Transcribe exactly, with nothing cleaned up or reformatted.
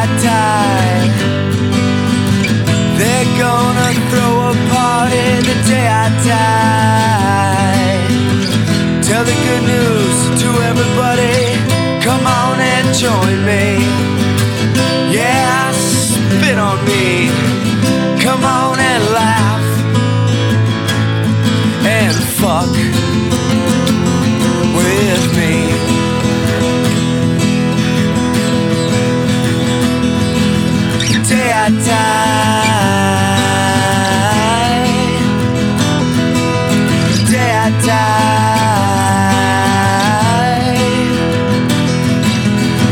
I die. They're gonna throw a party the day I die. Tell the good news to everybody, come on and join me. Yeah, spit on me, come on and laugh and fuck with me. Day I die.